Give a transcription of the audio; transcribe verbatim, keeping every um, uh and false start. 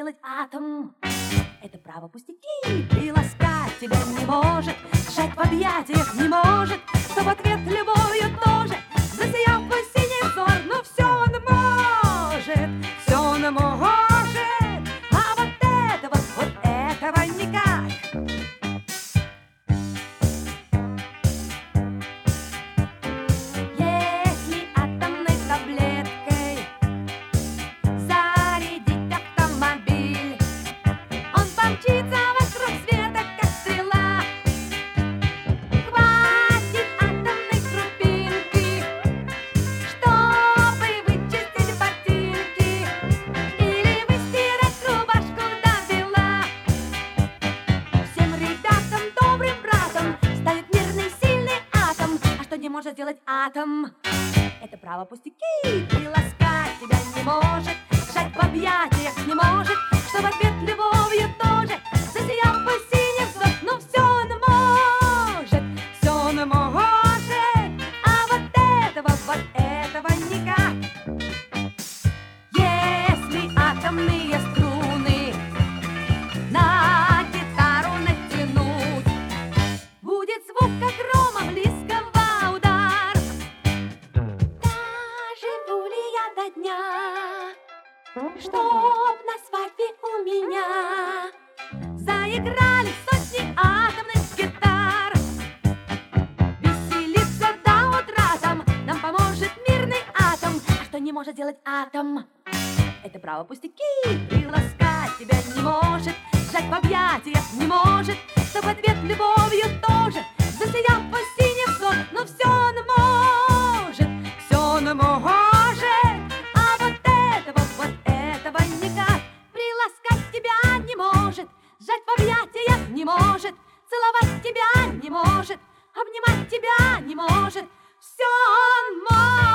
сделать атом. Это право пустяки. Приласкать тебя не может, сжать в объятиях не может, что в ответ любовью тоже засиял твой синий взор. Но все он может, все он может, а вот этого, вот этого никак. Если атомной таблеткой зарядить автомобиль, он помчится вокруг света, как стрела. Хватит атомной крупинки, чтобы вычистить ботинки или выстирать рубашку до бела. Всем ребятам, добрым братом, станет мирный, сильный атом. А что не может сделать атом? Это право пустяки. Приласкать тебя не может, сжать в объятиях не может, что в ответ любовью тоже засиял твой синий взор. Но все он может, все он может, а вот этого, вот этого никак. Если атомные струны на гитару натянуть, будет звук, как грома близкого удар. Доживу ли я до дня, чтоб на свадьбе у меня заиграли сотни атомных гитар? Веселиться до утра там нам поможет мирный атом. А что не может делать атом? Это право пустяки. Приласкать тебя не может, сжать в объятиях не может, что в ответ любовью тоже засиял твой синий взор. Но все он может, все он может, а вот этого, вот этого никак. Приласкать тебя не может, сжать в объятиях не может, целовать тебя не может, обнимать тебя не может. Все он может.